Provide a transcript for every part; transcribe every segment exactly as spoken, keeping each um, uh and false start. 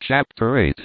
Chapter eight.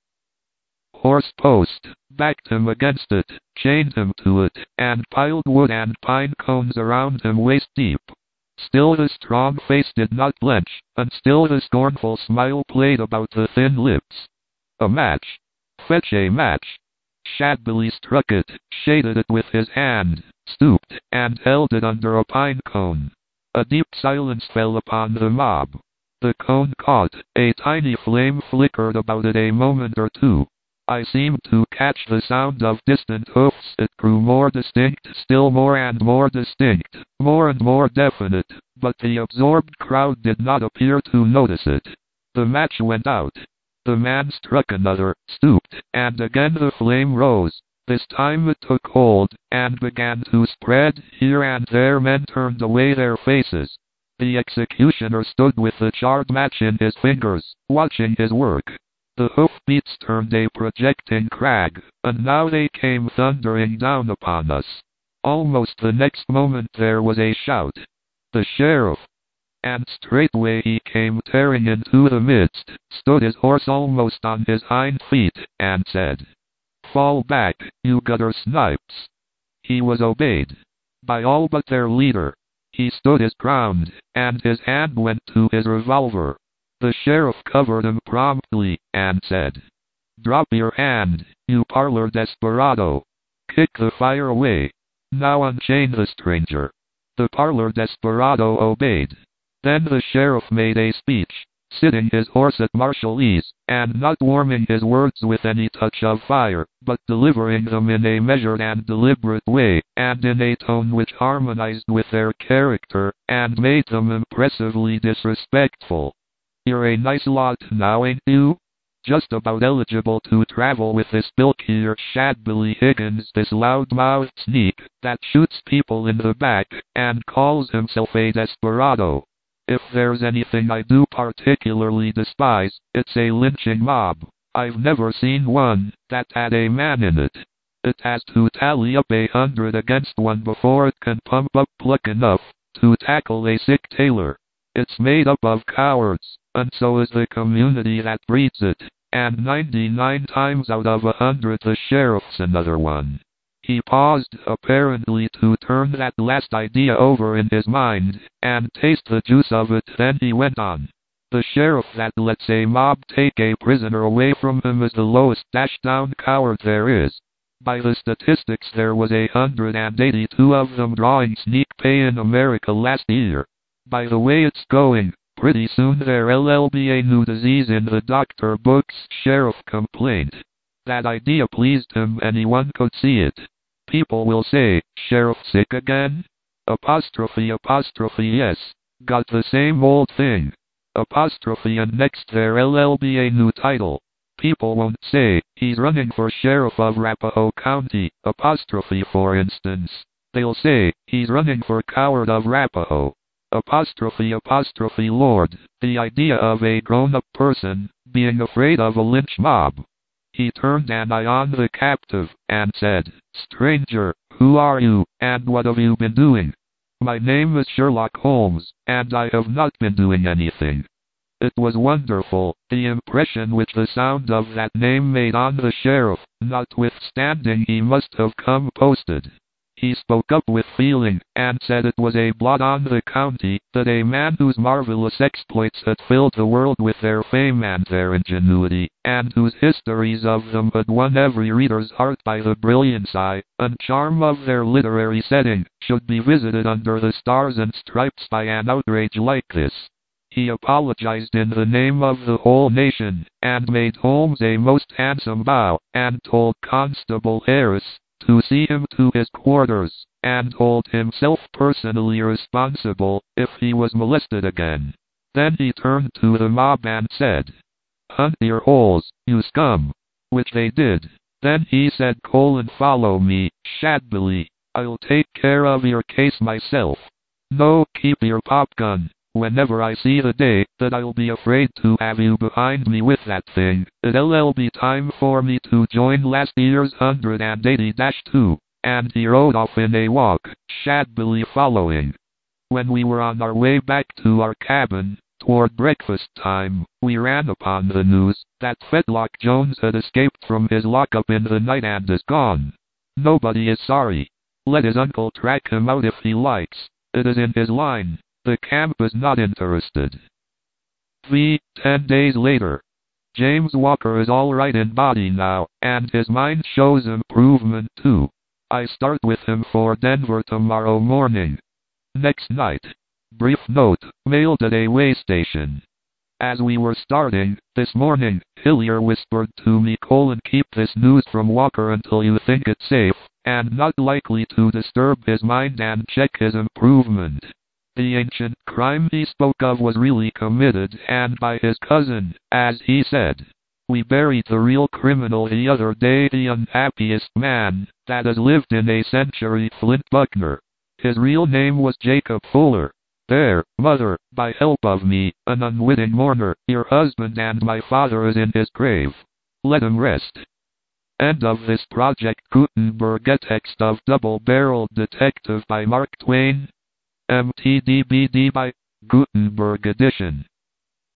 Horse post, backed him against it, chained him to it, and piled wood and pine cones around him waist deep. Still the strong face did not blench, and still the scornful smile played about the thin lips. A match. Fetch a match. Shadbelly struck it, shaded it with his hand, stooped, and held it under a pine cone. A deep silence fell upon the mob. The cone caught, a tiny flame flickered about it a moment or two. I seemed to catch the sound of distant hoofs. It grew more distinct, still more and more distinct, more and more definite, but the absorbed crowd did not appear to notice it. The match went out. The man struck another, stooped, and again the flame rose. This time it took hold, and began to spread. Here and there men turned away their faces. The executioner stood with the charred match in his fingers, watching his work. The hoofbeats turned a projecting crag, and now they came thundering down upon us. Almost the next moment there was a shout. The sheriff! And straightway he came tearing into the midst, stood his horse almost on his hind feet, and said, "Fall back, you gutter snipes." He was obeyed by all but their leader. He stood his ground, and his hand went to his revolver. The sheriff covered him promptly, and said, "Drop your hand, you parlor desperado. Kick the fire away. Now unchain the stranger." The parlor desperado obeyed. Then the sheriff made a speech, sitting his horse at martial ease, and not warming his words with any touch of fire, but delivering them in a measured and deliberate way, and in a tone which harmonized with their character, and made them impressively disrespectful. "You're a nice lot now, ain't you? Just about eligible to travel with this bilk here, Shadbelly Higgins, this loud-mouthed sneak, that shoots people in the back, and calls himself a desperado. If there's anything I do particularly despise, it's a lynching mob. I've never seen one that had a man in it. It has to tally up a hundred against one before it can pump up pluck enough to tackle a sick tailor. It's made up of cowards, and so is the community that breeds it, and ninety-nine times out of a hundred the sheriff's another one." He paused, apparently to turn that last idea over in his mind, and taste the juice of it. Then he went on. "The sheriff that lets a mob take a prisoner away from him is the lowest dash-down coward there is. By the statistics there was a hundred and eighty-two of them drawing sneak pay in America last year. By the way it's going, pretty soon there'll be a new disease in the doctor books." Sheriff complained. That idea pleased him. Anyone could see it. "People will say, 'Sheriff sick again?' Apostrophe apostrophe yes. Got the same old thing. Apostrophe and next there'll be a new title. People won't say, 'He's running for sheriff of Arapahoe County,' apostrophe for instance. They'll say, 'He's running for coward of Arapahoe.' Apostrophe apostrophe Lord, the idea of a grown-up person being afraid of a lynch mob." He turned an eye on the captive, and said, "Stranger, who are you, and what have you been doing?" "My name is Sherlock Holmes, and I have not been doing anything." It was wonderful, the impression which the sound of that name made on the sheriff, notwithstanding he must have come posted. He spoke up with feeling, and said it was a blot on the county, that a man whose marvelous exploits had filled the world with their fame and their ingenuity, and whose histories of them had won every reader's heart by the brilliancy and charm of their literary setting, should be visited under the stars and stripes by an outrage like this. He apologized in the name of the whole nation, and made Holmes a most handsome bow, and told Constable Harris to see him to his quarters, and hold himself personally responsible if he was molested again. Then he turned to the mob and said, "Hunt your holes, you scum," which they did. Then he said, colon, "Follow me, Shadbelly. I'll take care of your case myself. No, keep your pop gun. Whenever I see the day that I'll be afraid to have you behind me with that thing, it'll be time for me to join last year's one hundred eighty dash two. And he rode off in a walk, Shadbelly following. When we were on our way back to our cabin, Toward breakfast time, we ran upon the news that Fetlock Jones had escaped from his lockup in the night and is gone. Nobody is sorry. Let his uncle track him out if he likes. It is in his line. The camp is not interested. V. Ten days later. James Walker is all right in body now, and his mind shows improvement too. I start with him for Denver tomorrow morning. Next night. Brief note, mailed at a way station. As we were starting, this morning, Hillier whispered to me, colon, keep this news from Walker until you think it safe, and not likely to disturb his mind, and check his improvement. The ancient crime he spoke of was really committed, and by his cousin, as he said. We buried the real criminal the other day, the unhappiest man that has lived in a century, Flint Buckner. His real name was Jacob Fuller. There, mother, by help of me, an unwitting mourner, your husband and my father is in his grave. Let him rest. End of this Project Gutenberg, a text of Double-Barreled Detective by Mark Twain. M T D B D by Gutenberg Edition.